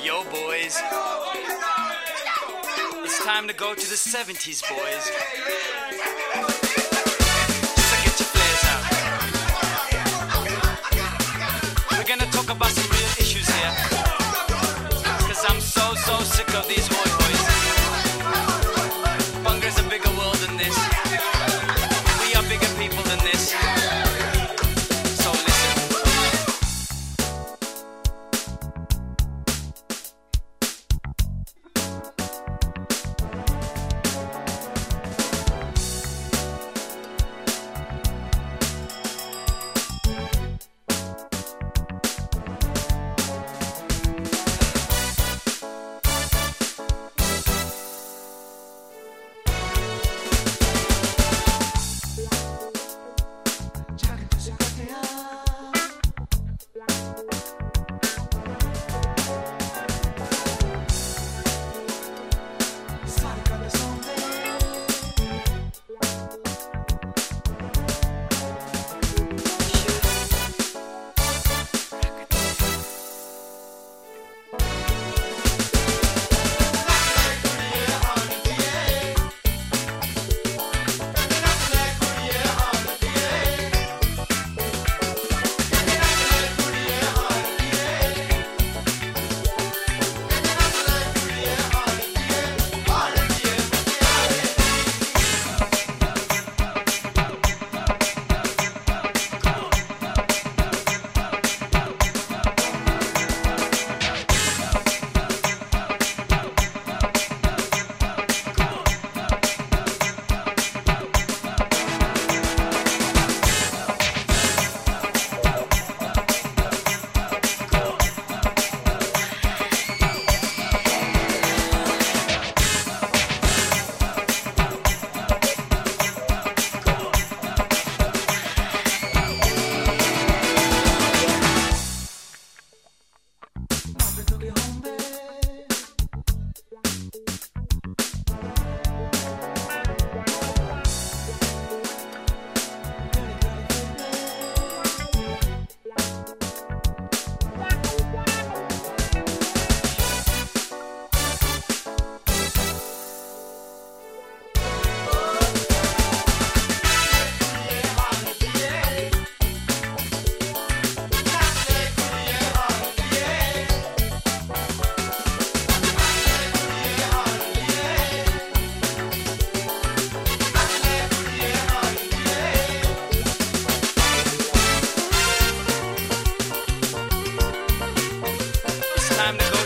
Yo, boys. It's time to go to the 70s, boys. So get your flares out. We're gonna talk about some real issues here. Cause I'm so sick of these hoy boys. Bunga's a bigger world than this. We are bigger people than this. So listen. Time to go.